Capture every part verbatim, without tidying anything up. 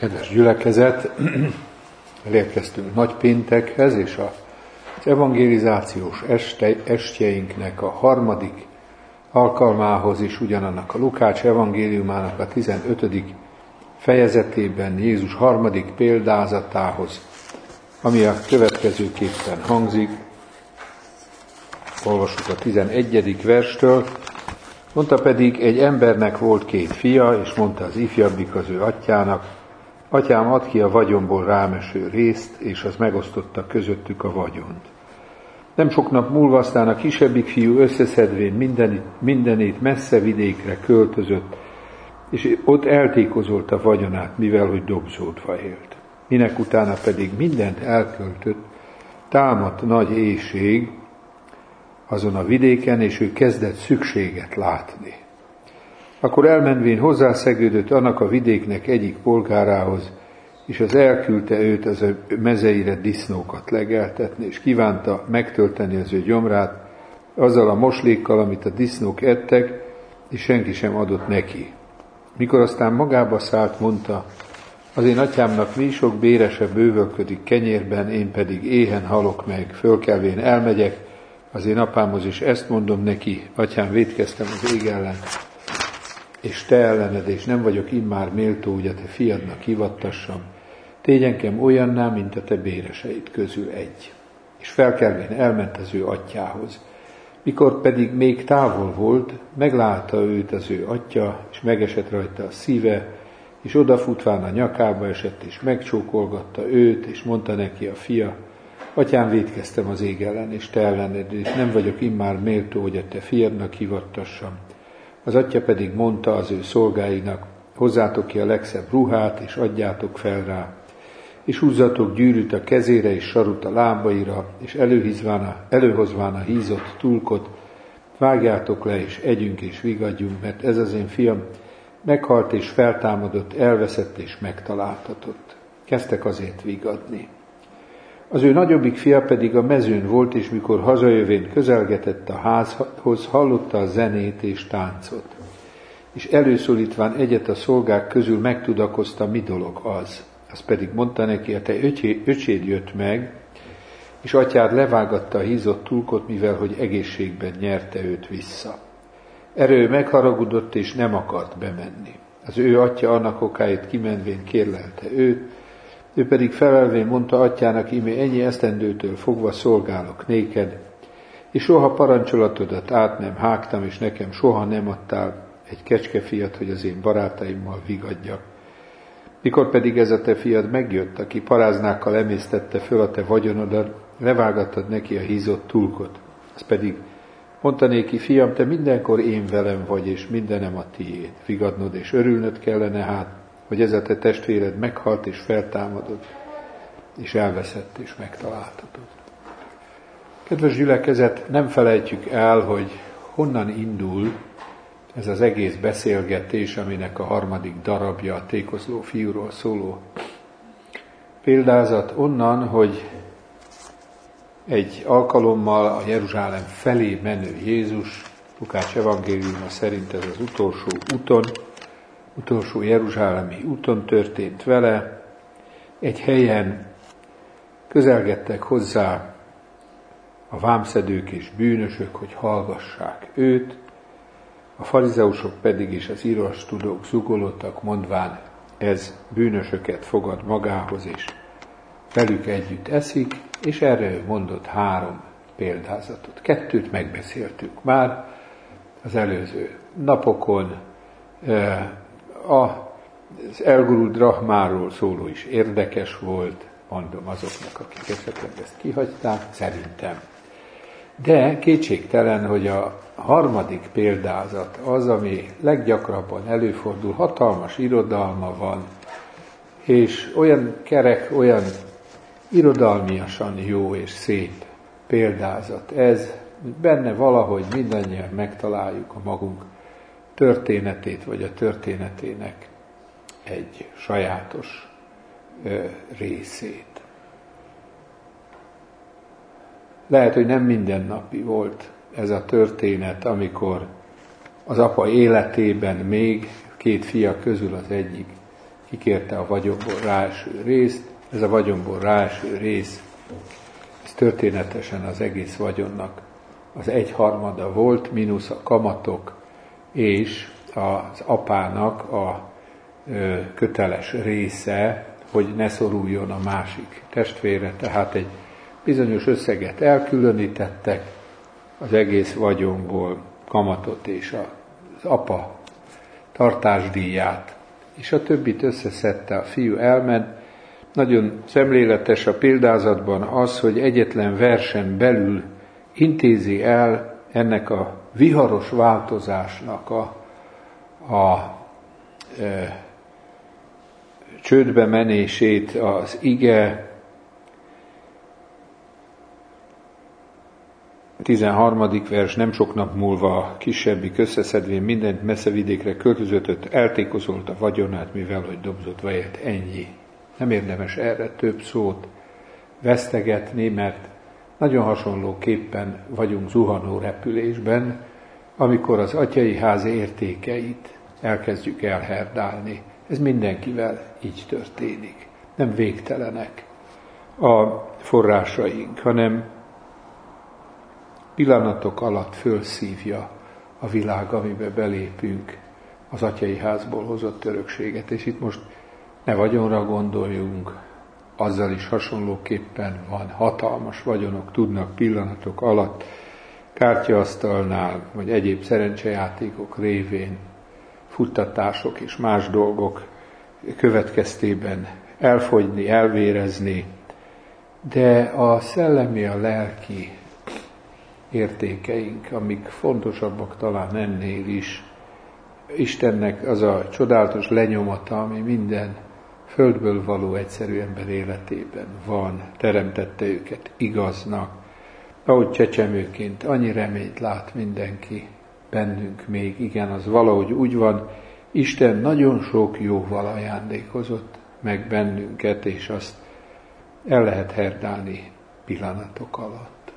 Kedves gyülekezet, elérkeztünk Nagypéntekhez, és az evangelizációs este, estjeinknek a harmadik alkalmához is, ugyanannak a Lukács evangéliumának a tizenötödik fejezetében Jézus harmadik példázatához, ami a következőképpen hangzik. Olvassuk a tizenegyedik verstől. Mondta pedig, egy embernek volt két fia, és mondta az ifjabbik az ő atyának: Atyám, add ki a vagyomból rám eső részt, és az megosztotta közöttük a vagyont. Nem sok nap múlva aztán a kisebbik fiú összeszedvén mindenit, mindenét messze vidékre költözött, és ott eltékozolta vagyonát, mivel hogy dobzódva élt. Minek utána pedig mindent elköltött, támadt nagy éhség azon a vidéken, és ő kezdett szükséget látni. Akkor elmenvén hozzászegődött annak a vidéknek egyik polgárához, és az elküldte őt az ő mezeire disznókat legeltetni, és kívánta megtölteni az ő gyomrát azzal a moslékkal, amit a disznók ettek, és senki sem adott neki. Mikor aztán magába szállt, mondta: az én atyámnak mi sok bérese bővölködik kenyérben, én pedig éhen halok meg, fölkelvén elmegyek az én apámhoz, és ezt mondom neki: atyám, vétkeztem az ég ellen, és te ellened, és nem vagyok immár méltó, hogy a te fiadnak hivattassam. Tégy engem olyanná, mint a te béreseid közül egy. És felkelvén elment az ő atyához. Mikor pedig még távol volt, meglátta őt az ő atya, és megesett rajta a szíve, és odafutván a nyakába esett, és megcsókolgatta őt, és mondta neki a fia: atyám, vétkeztem az ég ellen, és te ellened, és nem vagyok immár méltó, hogy a te fiadnak hivattassam. Az atya pedig mondta az ő szolgáinak: hozzátok ki a legszebb ruhát, és adjátok fel rá, és húzzatok gyűrűt a kezére, és sarut a lábaira, és előhozván a hízott tulkot, vágjátok le, és együnk és vigadjunk, mert ez az én fiam meghalt és feltámadott, elveszett és megtaláltatott. Kezdtek azért vigadni. Az ő nagyobbik fia pedig a mezőn volt, és mikor hazajövén közelgetett a házhoz, hallotta a zenét és táncot. És előszólítván egyet a szolgák közül megtudakozta, mi dolog az. Az pedig mondta neki: a te öcséd jött meg, és atyád levágatta a hízott tulkot, mivel hogy egészségben nyerte őt vissza. Erre ő megharagudott, és nem akart bemenni. Az ő atya annak okáért kimenvén kérlelte őt, ő pedig felelvén mondta atyának: íme ennyi esztendőtől fogva szolgálok néked, és soha parancsolatodat át nem hágtam, és nekem soha nem adtál egy kecskefiat, hogy az én barátaimmal vigadjak. Mikor pedig ez a te fiad megjött, aki paráznákkal emésztette föl a te vagyonodat, levágattad neki a hízott tulkot. Az pedig mondta néki: fiam, te mindenkor én velem vagy, és mindenem a tiéd. Vigadnod és örülnöd kellene hát, hogy ez a te testvéred meghalt és feltámadott, és elveszett és megtaláltatod. Kedves gyülekezet, nem felejtjük el, hogy honnan indul ez az egész beszélgetés, aminek a harmadik darabja a tékozló fiúról szóló példázat. Onnan, hogy egy alkalommal a Jeruzsálem felé menő Jézus, Lukács evangéliuma szerint ez az utolsó úton, utolsó jeruzsálemi úton történt vele. Egy helyen közelgettek hozzá a vámszedők és bűnösök, hogy hallgassák őt, a farizeusok pedig és az írástudók zugolottak, mondván: ez bűnösöket fogad magához, és velük együtt eszik, és erre ő mondott három példázatot. Kettőt megbeszéltük már az előző napokon. Az elgurult drachmáról szóló is érdekes volt, mondom azoknak, akik esetleg ezt kihagyták, szerintem. De kétségtelen, hogy a harmadik példázat az, ami leggyakrabban előfordul, hatalmas irodalma van, és olyan kerek, olyan irodalmiasan jó és szép példázat ez, hogy benne valahogy mindannyian megtaláljuk a magunk történetét, vagy a történetének egy sajátos ö, részét. Lehet, hogy nem mindennapi volt ez a történet, amikor az apa életében még két fia közül az egyik kikérte a vagyonból ráeső részt. Ez a vagyonból ráeső rész, ez történetesen az egész vagyonnak az egyharmada volt, mínusz a kamatok, és az apának a ö, köteles része, hogy ne szoruljon a másik testvére, tehát egy bizonyos összeget elkülönítettek az egész vagyonból, kamatot és az apa tartásdíját, és a többit összeszedte, a fiú elment. Nagyon szemléletes a példázatban az, hogy egyetlen versen belül intézi el ennek a viharos változásnak a, a e, csődbe menését az ige. tizenharmadik vers, nem sok nap múlva a kisebbik összeszedvén mindent messzevidékre költözött, eltékozolt a vagyonát, mivel hogy dobzott vajet, ennyi. Nem érdemes erre több szót vesztegetni, mert nagyon hasonlóképpen vagyunk zuhanó repülésben, amikor az atyai ház értékeit elkezdjük elherdálni. Ez mindenkivel így történik. Nem végtelenek a forrásaink, hanem pillanatok alatt fölszívja a világ, amibe belépünk, az atyai házból hozott örökséget. És itt most ne vagyonra gondoljunk, azzal is hasonlóképpen van, hatalmas vagyonok tudnak pillanatok alatt kártyaasztalnál, vagy egyéb szerencsejátékok révén, futtatások és más dolgok következtében elfogyni, elvérezni, de a szellemi, a lelki értékeink, amik fontosabbak talán ennél is, Istennek az a csodálatos lenyomata, ami minden földből való egyszerű ember életében van, teremtette őket igaznak, ahogy csecsemőként annyi reményt lát mindenki bennünk még, igen, az valahogy úgy van, Isten nagyon sok jóval ajándékozott meg bennünket, és azt el lehet herdálni pillanatok alatt.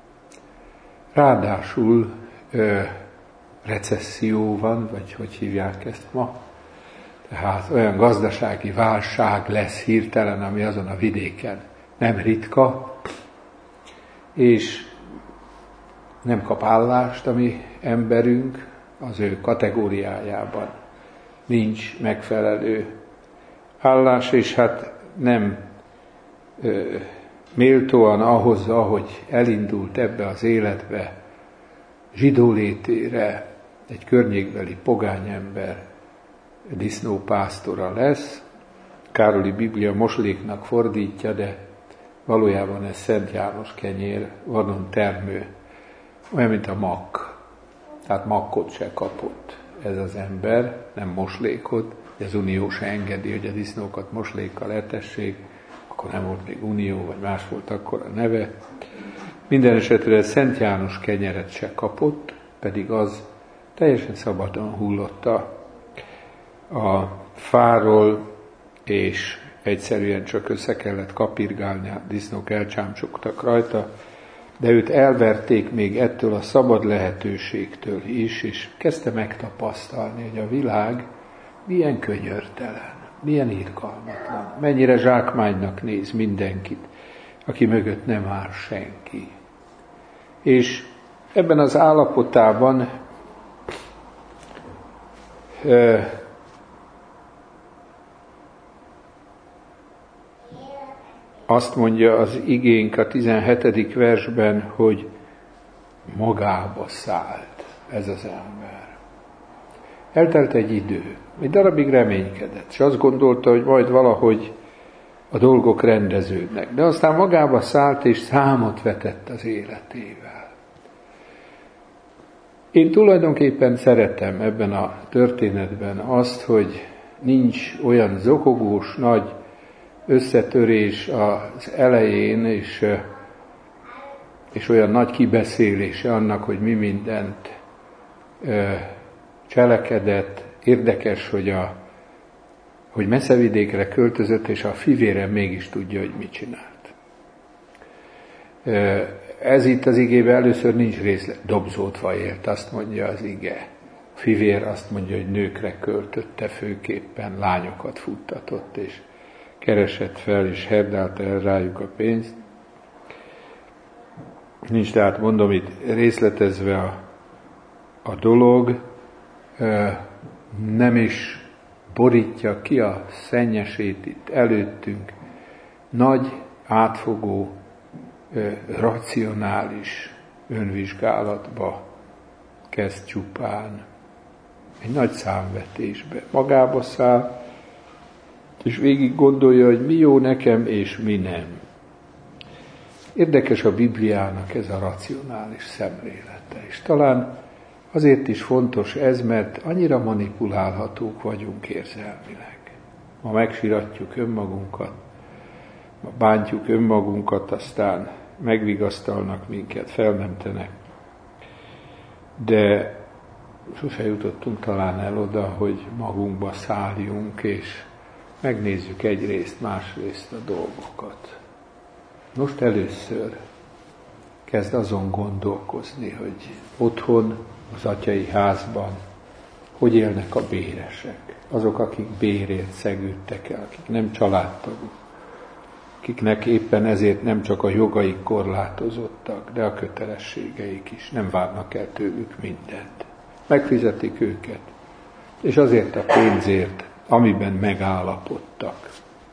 Ráadásul ö, recesszió van, vagy hogy hívják ezt ma, tehát olyan gazdasági válság lesz hirtelen, ami azon a vidéken nem ritka, és nem kap állást a mi emberünk, az ő kategóriájában nincs megfelelő állás, és hát nem ö, méltóan ahhoz, ahogy elindult ebbe az életbe, zsidó létére egy környékbeli pogányember disznópásztora lesz. Károli Biblia mosléknak fordítja, de valójában ez Szent János kenyér, vadon termő, olyan, mint a makk. Tehát makkot se kapott ez az ember, nem moslékot, de az Unió se engedi, hogy a disznókat moslékkal etessék, akkor nem volt még Unió, vagy más volt akkor a neve. Minden esetre Szent János kenyeret se kapott, pedig az teljesen szabadon hullott a, a fáról, és egyszerűen csak össze kellett kapirgálni, a disznók elcsámcsogtak rajta, de őt elverték még ettől a szabad lehetőségtől is, és kezdte megtapasztalni, hogy a világ milyen könyörtelen, milyen irgalmatlan, mennyire zsákmánynak néz mindenkit, aki mögött nem áll senki. És ebben az állapotában ö, azt mondja az igénk a tizenhetedik versben, hogy magába szállt ez az ember. Eltelt egy idő, egy darabig reménykedett, és azt gondolta, hogy majd valahogy a dolgok rendeződnek. De aztán magába szállt, és számot vetett az életével. Én tulajdonképpen szeretem ebben a történetben azt, hogy nincs olyan zokogós, nagy összetörés az elején, és, és olyan nagy kibeszélése annak, hogy mi mindent cselekedett. Érdekes, hogy, a, hogy messzevidékre költözött, és a fivére mégis tudja, hogy mit csinált. Ez itt az igében először nincs részlet. Dobzótva élt, azt mondja az ige. fivér azt mondja, hogy nőkre költötte főképpen, lányokat futtatott, és keresett fel, és herdálta el rájuk a pénzt. Nincs tehát, mondom, itt részletezve a, a dolog, nem is borítja ki a szennyesét itt előttünk, nagy, átfogó, racionális önvizsgálatba kezd csupán, egy nagy számvetésbe, magába száll, és végig gondolja, hogy mi jó nekem, és mi nem. Érdekes a Bibliának ez a racionális szemlélete, és talán azért is fontos ez, mert annyira manipulálhatók vagyunk érzelmileg. Ma megsiratjuk önmagunkat, ma bántjuk önmagunkat, aztán megvigasztalnak minket, felmentenek. De sose jutottunk talán el oda, hogy magunkba szálljunk, és megnézzük egyrészt, másrészt a dolgokat. Most először kezd azon gondolkozni, hogy otthon, az atyai házban hogy élnek a béresek. Azok, akik bérért szegődtek el, akik nem családtagok, akiknek éppen ezért nem csak a jogaik korlátozottak, de a kötelességeik is. Nem várnak el tőlük mindent. Megfizetik őket, és azért a pénzért, amiben megállapodtak,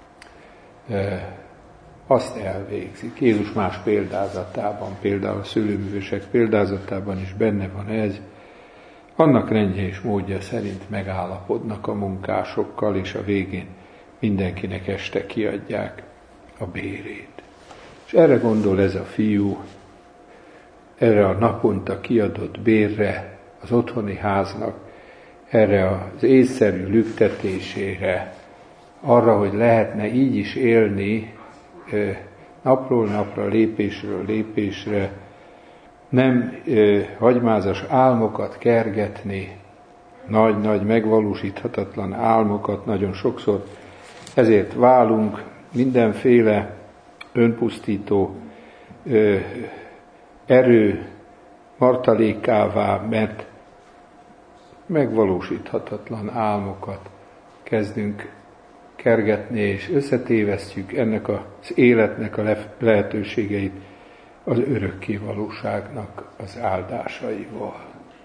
azt elvégzik. Jézus más példázatában, például a szőlőművesek példázatában is benne van ez. Annak rendje és módja szerint megállapodnak a munkásokkal, és a végén mindenkinek este kiadják a bérét. És erre gondol ez a fiú, erre a naponta kiadott bérre, az otthoni háznak, erre az észszerű lüktetésére, arra, hogy lehetne így is élni, napról napra, lépésről lépésre, nem hagymázas álmokat kergetni, nagy-nagy megvalósíthatatlan álmokat nagyon sokszor, ezért válunk mindenféle önpusztító ö, erő martalékává, mert megvalósíthatatlan álmokat kezdünk kergetni, és összetévesztjük ennek az életnek a lehetőségeit az örökké valóságnak az áldásaival.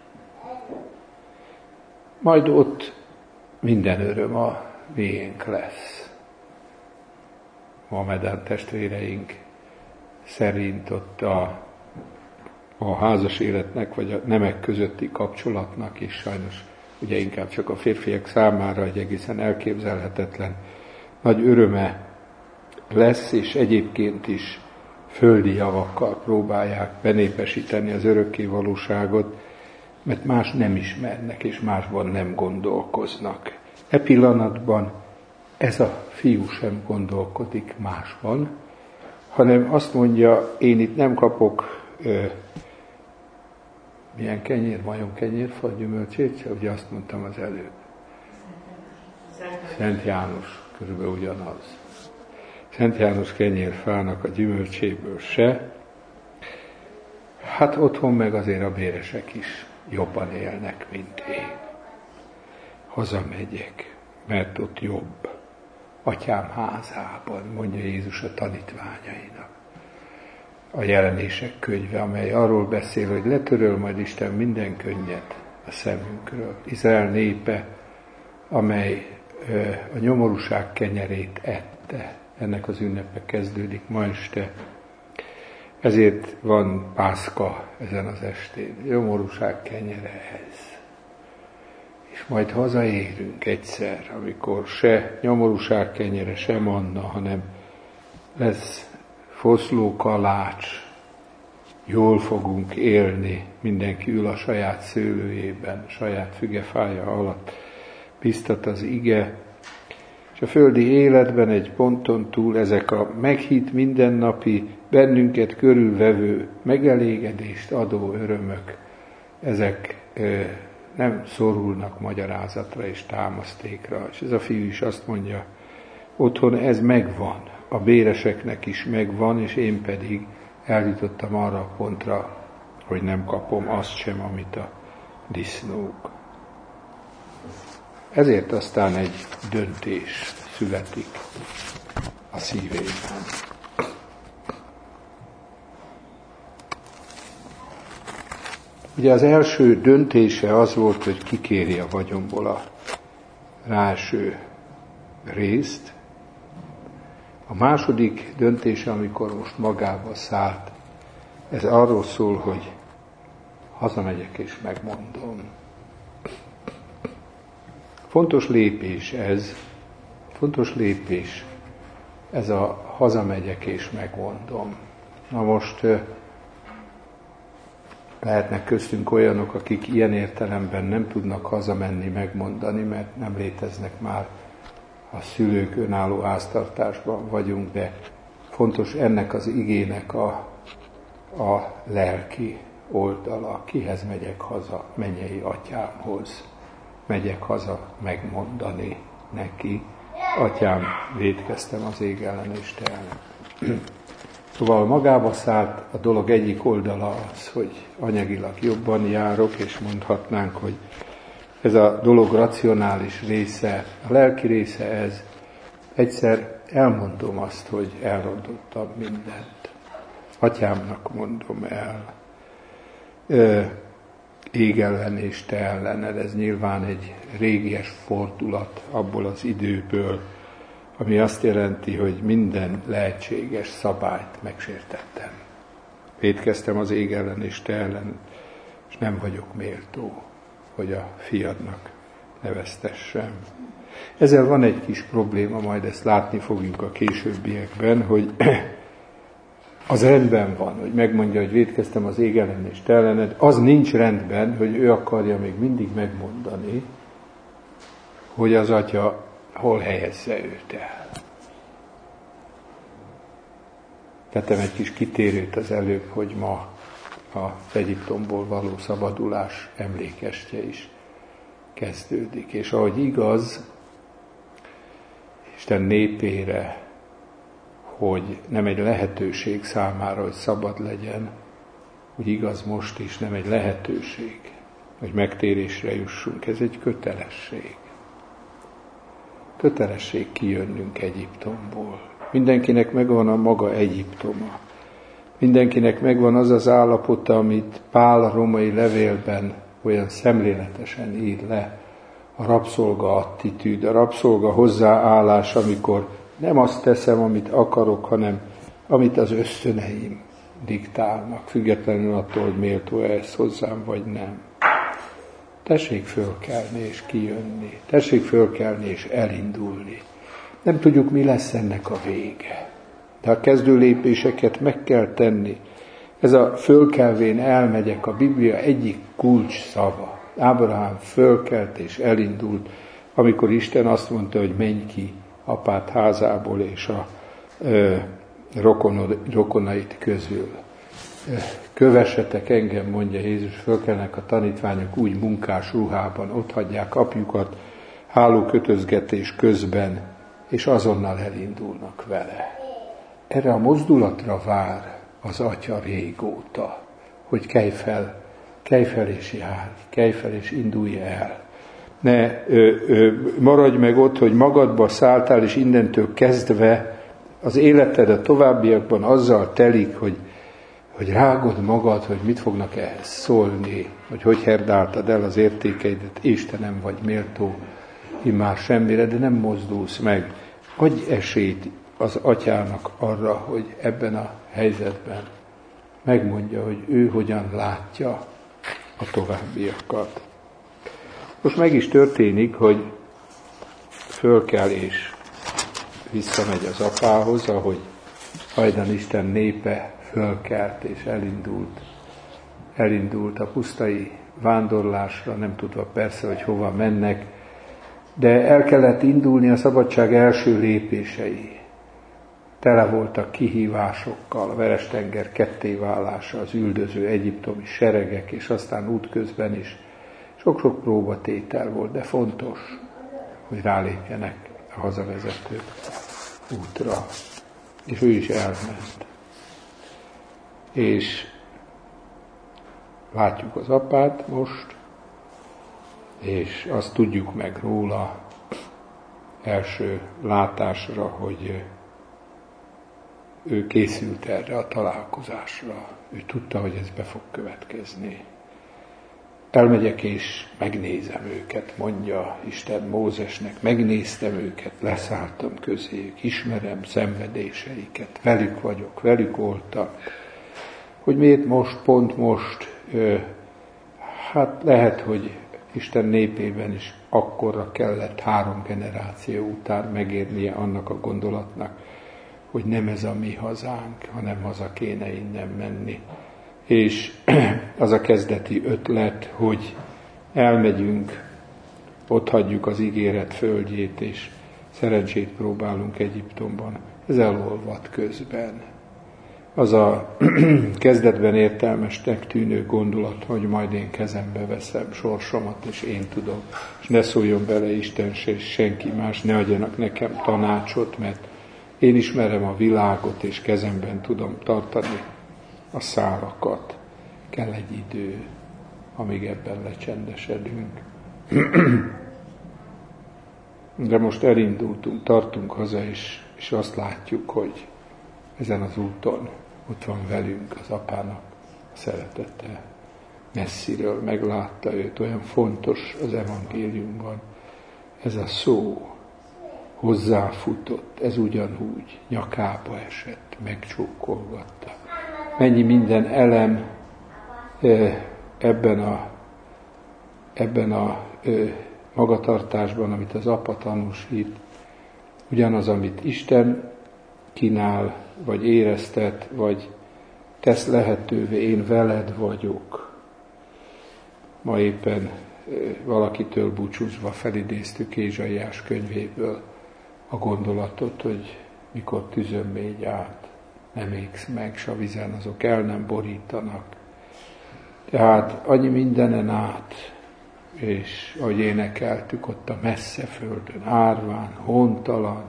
Majd ott minden öröm a miénk lesz. Mohamedán testvéreink szerint ott a, a házas életnek, vagy a nemek közötti kapcsolatnak is sajnos ugye inkább csak a férfiak számára egy egészen elképzelhetetlen nagy öröme lesz, és egyébként is földi javakkal próbálják benépesíteni az örökké valóságot, mert más nem ismernek, és másban nem gondolkoznak. E pillanatban ez a fiú sem gondolkodik másban, hanem azt mondja, én itt nem kapok ö, milyen kenyér, majom kenyérfa, gyümölcsét, ugye azt mondtam az előbb. Szent János, körülbelül ugyanaz. Szent János kenyérfának a gyümölcséből se. Hát otthon meg azért a béresek is jobban élnek, mint én. Hazamegyek, mert ott jobb. Atyám házában, mondja Jézus a tanítványainak. A Jelenések könyve, amely arról beszél, hogy letöröl majd Isten minden könnyet a szemünkről. Izrael népe, amely a nyomorúság kenyerét ette. Ennek az ünnepe kezdődik ma este. Ezért van Pászka ezen az estén. Nyomorúság kenyere ez. És majd hazaérünk egyszer, amikor se nyomorúság kenyere, se manna, hanem lesz foszló kalács, jól fogunk élni, mindenki ül a saját szőlőjében, a saját fügefája alatt, biztat az ige, és a földi életben egy ponton túl ezek a meghitt mindennapi, bennünket körülvevő, megelégedést adó örömök, ezek ö, nem szorulnak magyarázatra és támasztékra. És ez a fiú is azt mondja, otthon ez megvan, a béreseknek is megvan, és én pedig eljutottam arra a pontra, hogy nem kapom azt sem, amit a disznók. Ezért aztán egy döntés születik a szívében. Ugye az első döntése az volt, hogy kikéri a vagyonból a ráeső részt. A második döntése, amikor most magába szállt, ez arról szól, hogy hazamegyek és megmondom. Fontos lépés ez, fontos lépés ez a hazamegyek és megmondom. Na most lehetnek köztünk olyanok, akik ilyen értelemben nem tudnak hazamenni, megmondani, mert nem léteznek már, a szülők önálló háztartásban vagyunk, de fontos ennek az igének a, a lelki oldala. Kihez megyek haza? Mennyei atyámhoz. Megyek haza megmondani neki. Atyám, vétkeztem az ég ellen és te ellen. Szóval magába szállt a dolog egyik oldala az, hogy anyagilag jobban járok, és mondhatnánk, hogy ez a dolog racionális része, a lelki része ez. Egyszer elmondom azt, hogy elrontottam mindent. Atyámnak mondom el. Ö, ég ellen és te ellened, ez nyilván egy régies fordulat abból az időből, ami azt jelenti, hogy minden lehetséges szabályt megsértettem. Vétkeztem az ég ellen és te ellen, és nem vagyok méltó, hogy a fiadnak neveztessem. Ezzel van egy kis probléma, majd ezt látni fogjuk a későbbiekben, hogy az rendben van, hogy megmondja, hogy vétkeztem az ég ellen és te ellened, az nincs rendben, hogy ő akarja még mindig megmondani, hogy az atya hol helyezze őt el. Tettem egy kis kitérőt az előbb, hogy ma az Egyiptomból való szabadulás emlékestje is kezdődik. És ahogy igaz Isten népére, hogy nem egy lehetőség számára, hogy szabad legyen, úgy igaz most is nem egy lehetőség, hogy megtérésre jussunk. Ez egy kötelesség. Kötelesség kijönnünk Egyiptomból. Mindenkinek megvan a maga Egyiptoma. Mindenkinek megvan az az állapota, amit Pál a római levélben olyan szemléletesen ír le, a rabszolga attitűd, a rabszolga hozzáállás, amikor nem azt teszem, amit akarok, hanem amit az ösztöneim diktálnak, függetlenül attól, hogy méltó ez hozzám, vagy nem. Tessék fölkelni és kijönni, tessék fölkelni és elindulni. Nem tudjuk, mi lesz ennek a vége. De a kezdő lépéseket meg kell tenni. Ez a fölkelvén elmegyek a Biblia egyik kulcs szava. Ábrahám fölkelt és elindult, amikor Isten azt mondta, hogy menj ki apád házából és a ö, rokonod, rokonait közül. Kövessetek engem, mondja Jézus, fölkelnek a tanítványok úgy munkás ruhában, ott hagyják apjukat hálókötözgetés közben, és azonnal elindulnak vele. Erre a mozdulatra vár az atya régóta, hogy kelj fel, kelj fel és járj, kelj fel és indulj el. Ne ö, ö, maradj meg ott, hogy magadba szálltál, és innentől kezdve az életed a továbbiakban azzal telik, hogy, hogy rágod magad, hogy mit fognak ehhez szólni, hogy hogy herdáltad el az értékeidet, és te nem vagy méltó immár semmire, de nem mozdulsz meg. Adj esélyt az atyának arra, hogy ebben a helyzetben megmondja, hogy ő hogyan látja a továbbiakat. Most meg is történik, hogy fölkel és visszamegy az apához, ahogy hajdan Isten népe fölkelt és elindult. Elindult a pusztai vándorlásra, nem tudva persze, hogy hova mennek, de el kellett indulni a szabadság első lépései. Tele voltak kihívásokkal, a Veres-tenger kettéválása, az üldöző egyiptomi seregek, és aztán útközben is sok-sok próbatétel volt, de fontos, hogy rálépjenek a hazavezető útra. És ő is elment. És látjuk az apát most, és azt tudjuk meg róla első látásra, hogy ő készült erre a találkozásra. Ő tudta, hogy ez be fog következni. Elmegyek és megnézem őket, mondja Isten Mózesnek, megnéztem őket, leszálltam közéjük, ismerem szenvedéseiket, velük vagyok, velük voltam. Hogy miért most, pont most, hát lehet, hogy Isten népében is akkorra kellett három generáció után megérnie annak a gondolatnak, hogy nem ez a mi hazánk, hanem haza kéne innen menni. És az a kezdeti ötlet, hogy elmegyünk, ott hagyjuk az ígéret földjét, és szerencsét próbálunk Egyiptomban. Ez elolvad közben. Az a kezdetben értelmesnek tűnő gondolat, hogy majd én kezembe veszem sorsomat, és én tudom, és ne szóljon bele Isten se, és senki más, ne adjanak nekem tanácsot, mert én ismerem a világot, és kezemben tudom tartani a szálakat. Kell egy idő, amíg ebben lecsendesedünk. De most elindultunk, tartunk haza, és, és azt látjuk, hogy ezen az úton ott van velünk az apának a szeretete. Messziről meglátta őt, olyan fontos az evangéliumban. Ez a szó hozzáfutott, ez ugyanúgy nyakába esett, megcsókolgatta. Mennyi minden elem ebben a, ebben a magatartásban, amit az apa tanúsít, ugyanaz, amit Isten kínál, vagy éreztet, vagy tesz lehetővé, én veled vagyok. Ma éppen valakitől búcsúzva felidéztük Ézsaiás könyvéből a gondolatot, hogy mikor tüzön mégy át, nem égsz meg, s a vizen azok el nem borítanak. Tehát annyi mindenen át, és ahogy énekeltük, ott a messze földön, árván, hontalan,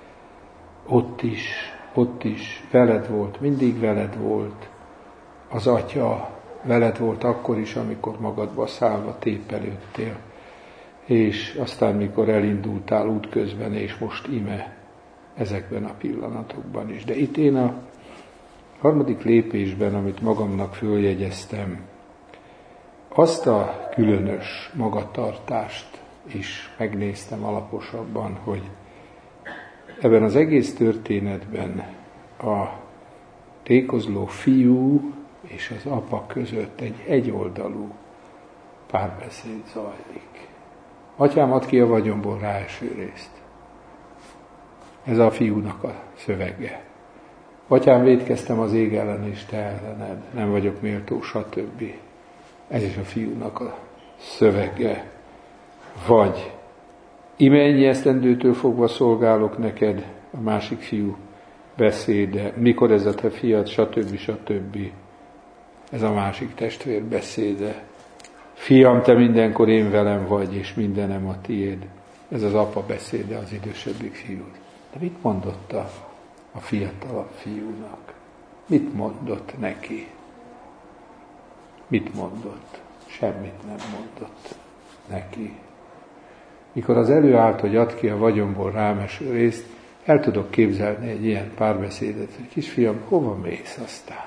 ott is, ott is veled volt, mindig veled volt az Atya, veled volt akkor is, amikor magadba szállva tépelődtél, és aztán mikor elindultál útközben, és most ime ezekben a pillanatokban is. De itt én a harmadik lépésben, amit magamnak följegyeztem, azt a különös magatartást is megnéztem alaposabban, hogy ebben az egész történetben a tékozló fiú és az apa között egy egyoldalú párbeszéd zajlik. Atyám, add ki a vagyomból ráeső részt. Ez a fiúnak a szövege. Atyám, vétkeztem az ég ellen és te ellened, nem vagyok méltó, stb. Ez is a fiúnak a szövege. Vagy ime ennyi esztendőtől fogva szolgálok neked, a másik fiú beszéde, mikor ez a te fiad, stb. stb. Ez a másik testvér beszéde. Fiam, te mindenkor én velem vagy, és mindenem a tiéd. Ez az apa beszéde az idősebbik fiút. De mit mondott a, a fiatalabb fiúnak? Mit mondott neki? Mit mondott? Semmit nem mondott neki. Mikor az előállt, hogy add ki a vagyomból rám eső részt, el tudok képzelni egy ilyen párbeszédet, hogy kisfiam, hova mész aztán?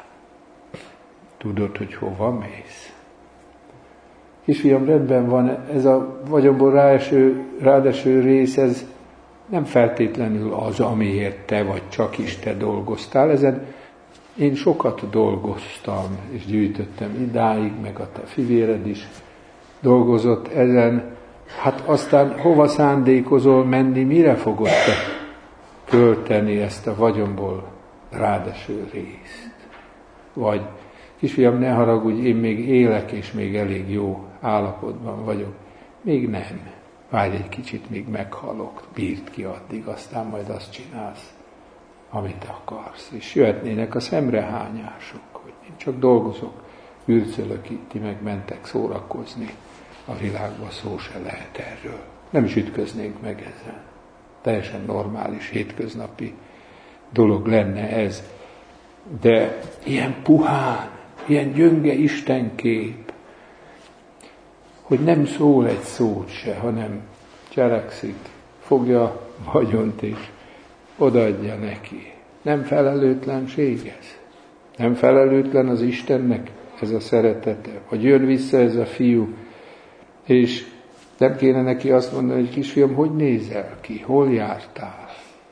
Tudod, hogy hova mész? Kisfiam, rendben van, ez a vagyomból ráeső, rádeső rész, ez nem feltétlenül az, amiért te vagy csak is te dolgoztál. Ezen én sokat dolgoztam, és gyűjtöttem idáig, meg a te fivéred is dolgozott ezen. Hát aztán hova szándékozol menni, mire fogod te költeni ezt a vagyomból rádeső részt? Vagy kisfiam, ne haragudj, én még élek, és még elég jó állapotban vagyok. Még nem. Várj egy kicsit, még meghalok. Bírd ki addig, aztán majd azt csinálsz, amit akarsz. És jöhetnének a szemrehányások, hogy én csak dolgozok, ürcölök itt, ti meg mentek szórakozni. A világban szó se lehet erről. Nem is ütköznénk meg ezzel. Teljesen normális, hétköznapi dolog lenne ez. De ilyen puhán, ilyen gyönge istenkép, hogy nem szól egy szót se, hanem cselekszik, fogja a vagyont és odaadja neki. Nem felelőtlenség ez. Nem felelőtlen az Istennek ez a szeretete. Hogy jön vissza ez a fiú, és nem kéne neki azt mondani, hogy kisfiam, hogy nézel ki? Hol jártál?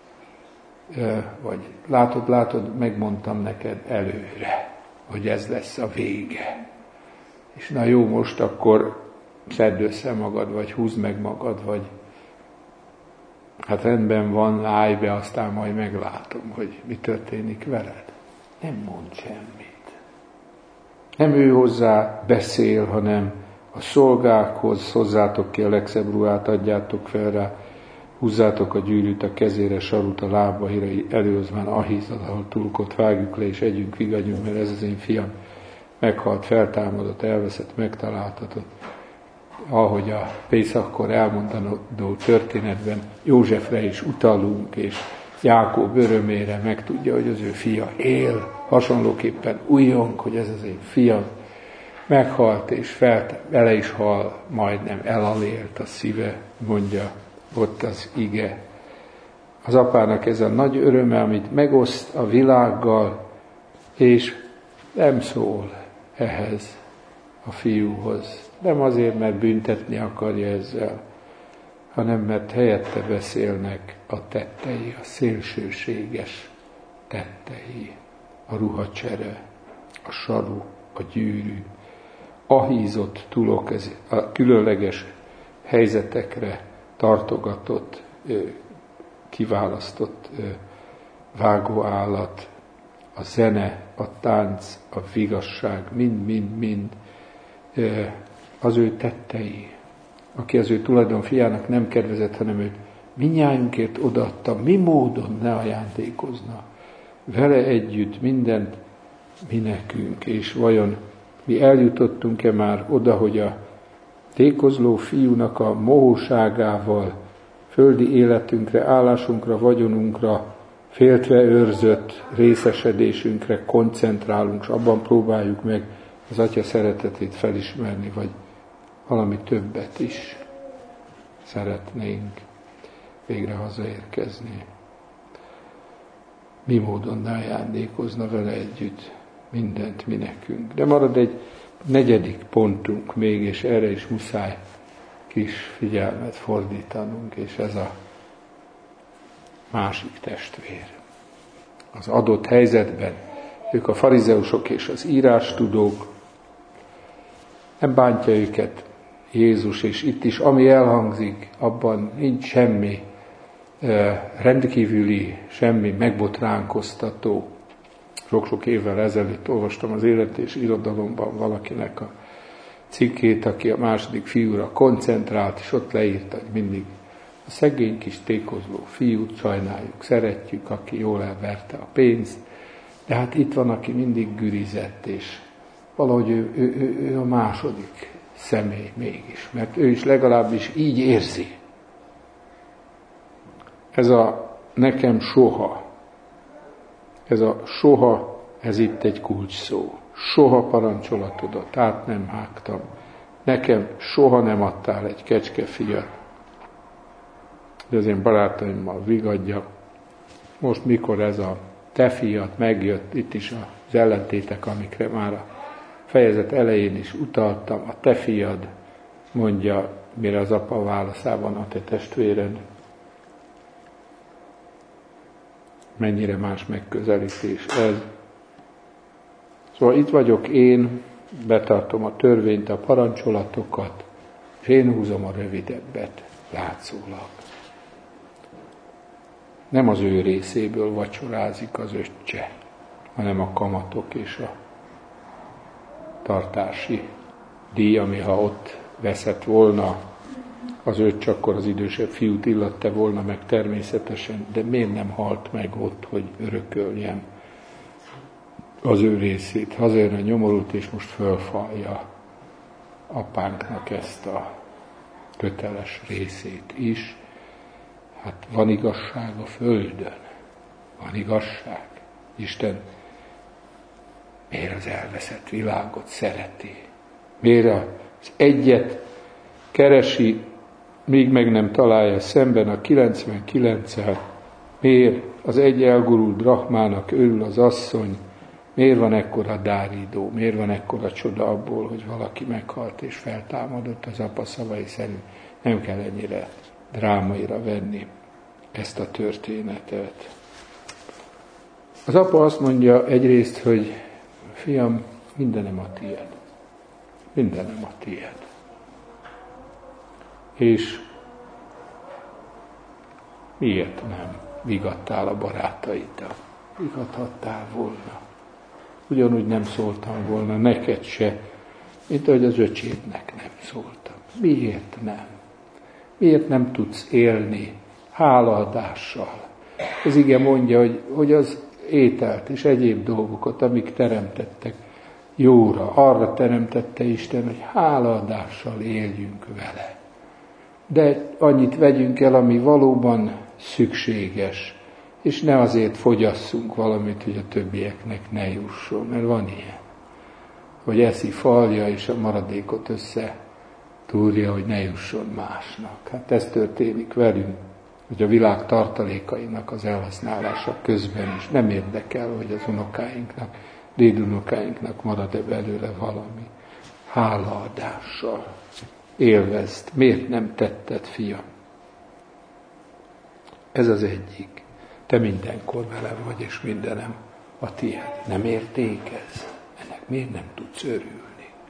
Vagy látod, látod, megmondtam neked előre, hogy ez lesz a vége. És na jó, most akkor szedd össze magad, vagy húzd meg magad, vagy hát rendben van, állj be, aztán majd meglátom, hogy mi történik veled. Nem mond semmit. Nem ő hozzá beszél, hanem a szolgákhoz, hozzátok ki a legszebb ruhát, adjátok fel rá, húzzátok a gyűrűt a kezére, sarut a lábaira, előhozván ahízat, ahol tulkot vágjuk le, és együnk, vigadjunk, mert ez az én fiam meghalt, feltámadott, elveszett, megtaláltatott. Ahogy a Pészakkor elmondanó történetben Józsefre is utalunk, és Jákob örömére megtudja, hogy az ő fia él, hasonlóképpen újjong, hogy ez az én fiam meghalt, és fel, bele is hal, majdnem elalélt a szíve, mondja ott az ige. Az apának ez a nagy öröme, amit megoszt a világgal, és nem szól ehhez a fiúhoz. Nem azért, mert büntetni akarja ezzel, hanem mert helyette beszélnek a tettei, a szélsőséges tettei, a ruhacsere, a saru, a gyűrű, ahízott tulok, ez a különleges helyzetekre tartogatott, kiválasztott vágóállat, a zene, a tánc, a vigasság, mind-mind-mind az ő tettei, aki az ő tulajdon fiának nem kedvezett, hanem őt mindnyájunkért odaadta, mi módon ne ajándékozna vele együtt mindent mi nekünk, és vajon mi eljutottunk-e már oda, hogy a tékozló fiúnak a mohóságával, földi életünkre, állásunkra, vagyonunkra, féltve őrzött részesedésünkre koncentrálunk, és abban próbáljuk meg az Atya szeretetét felismerni, vagy valami többet is szeretnénk végre hazaérkezni. Mi módon ne ajándékozna vele együtt mindent mi nekünk. De marad egy negyedik pontunk még, és erre is muszáj kis figyelmet fordítanunk, és ez a másik testvér. Az adott helyzetben ők a farizeusok és az írástudók, nem bántja őket Jézus, és itt is, ami elhangzik, abban nincs semmi rendkívüli, semmi megbotránkoztató. Sok-sok évvel ezelőtt olvastam az Élet és Irodalomban valakinek a cikkét, aki a második fiúra koncentrált, és ott leírta, hogy mindig a szegény kis tékozló fiút sajnáljuk, szeretjük, aki jól elverte a pénzt, de hát itt van, aki mindig gürizett, és valahogy ő, ő, ő, ő a második személy mégis, mert ő is legalábbis így érzi. Ez a nekem soha, ez a soha, ez itt egy kulcs szó. Soha parancsolatodat át nem hágtam. Nekem soha nem adtál egy kecskefiat. De az én barátaimmal vigadja. Most mikor ez a te fiat megjött, itt is az ellentétek, amikre már a fejezet elején is utaltam, a te fiad, mondja, mire az apa válaszában a te testvéred. Mennyire más megközelítés ez. Szóval itt vagyok én, betartom a törvényt, a parancsolatokat, és én húzom a rövidebbet, látszólag. Nem az ő részéből vacsorázik az öccse, hanem a kamatok és a tartási díj, ami ha ott veszett volna az öccs, akkor az idősebb fiút illatta volna meg természetesen, de miért nem halt meg ott, hogy örököljem az ő részét. Hazajön nyomorult, és most fölfalja apánknak ezt a köteles részét is. Hát van igazság a földön. Van igazság. Isten miért az elveszett világot szereti? Miért az egyet keresi, míg meg nem találja szemben a kilencvenkilenccel, miért az egy elgurult drachmának örül az asszony, miért van ekkora dáridó, miért van ekkora csoda abból, hogy valaki meghalt és feltámadott az apa szavai szerint. Nem kell ennyire drámaira venni ezt a történetet. Az apa azt mondja egyrészt, hogy fiam, mindenem a tiéd. Mindenem a tiéd. És miért nem vigadtál a barátaiddal? Vigadhattál volna. Ugyanúgy nem szóltam volna neked se, mint ahogy az öcsédnek nem szóltam. Miért nem? Miért nem tudsz élni hálaadással? Ez ige mondja, hogy, hogy az ételt és egyéb dolgokat, amik teremtettek jóra, arra teremtette Isten, hogy hálaadással éljünk vele. De annyit vegyünk el, ami valóban szükséges, és ne azért fogyasszunk valamit, hogy a többieknek ne jusson, mert van ilyen. Hogy eszi falja, és a maradékot össze túrja, hogy ne jusson másnak. Hát ez történik velünk, hogy a világ tartalékainak az elhasználása közben is nem érdekel, hogy az unokáinknak, dédunokáinknak marad-e belőle valami. Hálaadással élvezd. Miért nem tetted, fiam? Ez az egyik. Te mindenkor velem vagy, és mindenem a tiéd. Nem értékez? Ennek miért nem tudsz örülni?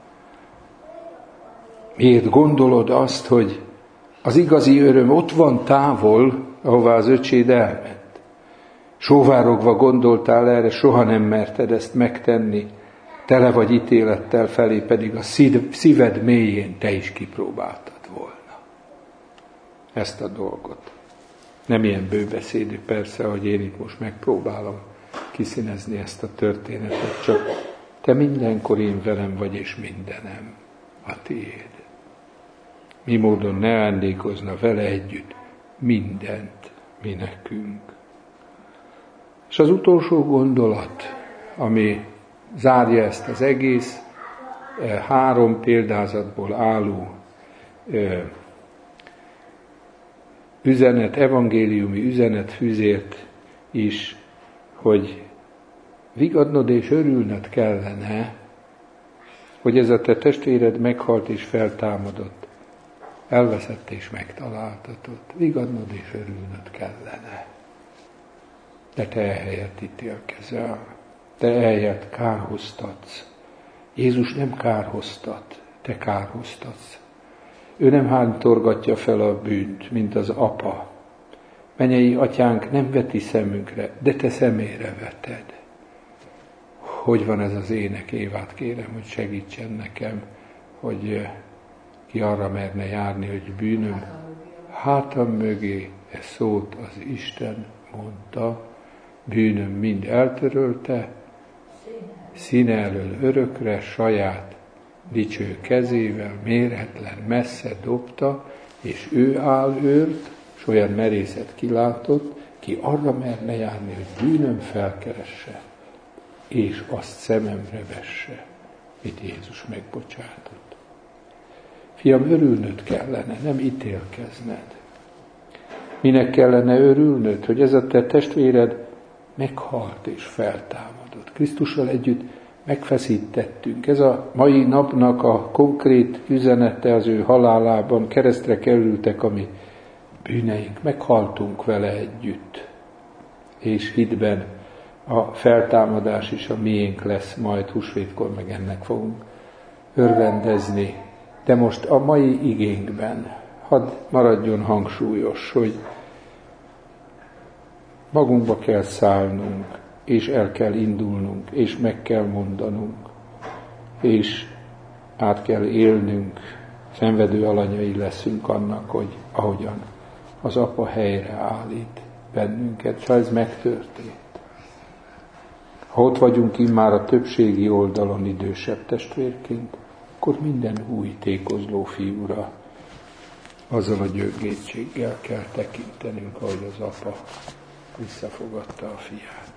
Miért gondolod azt, hogy az igazi öröm ott van távol, ahová az öcséd elment? Sóvárogva gondoltál erre, soha nem merted ezt megtenni, tele vagy ítélettel, felé pedig a szíved mélyén te is kipróbáltad volna ezt a dolgot. Nem ilyen bőbeszédű persze, hogy én itt most megpróbálom kiszínezni ezt a történetet, csak te mindenkor én velem vagy, és mindenem a tiéd. Mi módon ne ajándékozna vele együtt mindent mi nekünk. És az utolsó gondolat, ami zárja ezt az egész három példázatból álló üzenet, evangéliumi üzenetfűzért is, hogy vigadnod és örülnöd kellene, hogy ez a te testvéred meghalt és feltámadott, elveszett és megtaláltatott. Vigadnod és örülnöd kellene. De te ehelyett ítélkezel. Te ehelyett kárhoztatsz. Jézus nem kárhoztat, te kárhoztatsz. Ő nem hánytorgatja fel a bűnt, mint az apa. Mennyei atyánk nem veti szemünkre, de te szemére veted. Hogy van ez az ének? Évát kérem, hogy segítsen nekem, hogy ki arra merne járni, hogy bűnöm hátam mögé e szót az Isten mondta, bűnöm mind eltörölte, színe elől örökre saját dicső kezével mérhetlen messze dobta, és ő áll őrt, s olyan merészet kilátott, ki arra merne járni, hogy bűnöm felkeresse, és azt szememre vesse, mit Jézus megbocsátott. Fiam, örülnöd kellene, nem ítélkezned. Minek kellene örülnöd, hogy ez a te testvéred meghalt és feltámadott. Krisztussal együtt megfeszítettünk. Ez a mai napnak a konkrét üzenete az ő halálában. Keresztre kerültek a mi bűneink. Meghaltunk vele együtt. És hitben a feltámadás is a miénk lesz, majd húsvétkor meg ennek fogunk örvendezni. De most a mai igénkben hadd maradjon hangsúlyos, hogy magunkba kell szállnunk, és el kell indulnunk, és meg kell mondanunk, és át kell élnünk, szenvedő alanyai leszünk annak, hogy ahogyan az apa helyre állít bennünket, ha ez megtörtént. Ha ott vagyunk immár a többségi oldalon idősebb testvérként, akkor minden új tékozló fiúra azzal a gyöngétséggel kell tekintenünk, ahogy az apa visszafogadta a fiát.